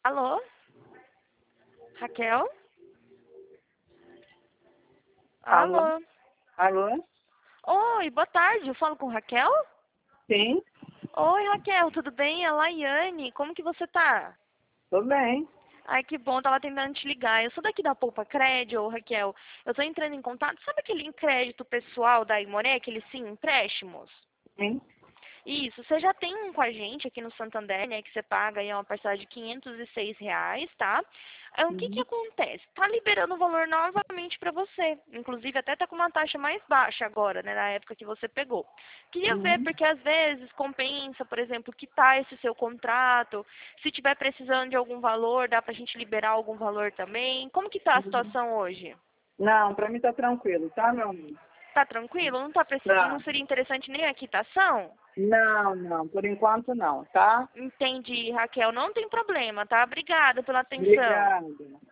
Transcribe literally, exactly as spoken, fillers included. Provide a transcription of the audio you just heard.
Alô? Raquel? Alô? Alô? Alô? Oi, boa tarde. Eu falo com Raquel? Sim, Oi, Raquel, tudo bem? É a Laiane. Como que você tá? tô bem. Ai, que bom, tava tentando te ligar. Eu sou daqui da Poupa Crédito, ô, Raquel. Eu tô entrando em contato. Sabe aquele crédito pessoal da Imoré, aquele sim, empréstimos? Sim. Isso, você já tem um com a gente aqui no Santander, né, que você paga aí uma parcela de quinhentos e seis reais, tá? Aí, o que que Uhum. acontece? Tá liberando o valor novamente para você. Inclusive, até tá com uma taxa mais baixa agora, né, na época que você pegou. Queria ver, Uhum. porque às vezes compensa, por exemplo, quitar esse seu contrato. Se tiver precisando de algum valor, dá pra gente liberar algum valor também. Como que tá a Uhum. situação hoje? Não, pra mim tá tranquilo, tá, meu amor? Tá tranquilo? Não tá precisando, não Tá. seria interessante nem a quitação? Não, não, por enquanto não, tá? Entendi, Raquel. Não tem problema, tá? Obrigada pela atenção. Obrigada.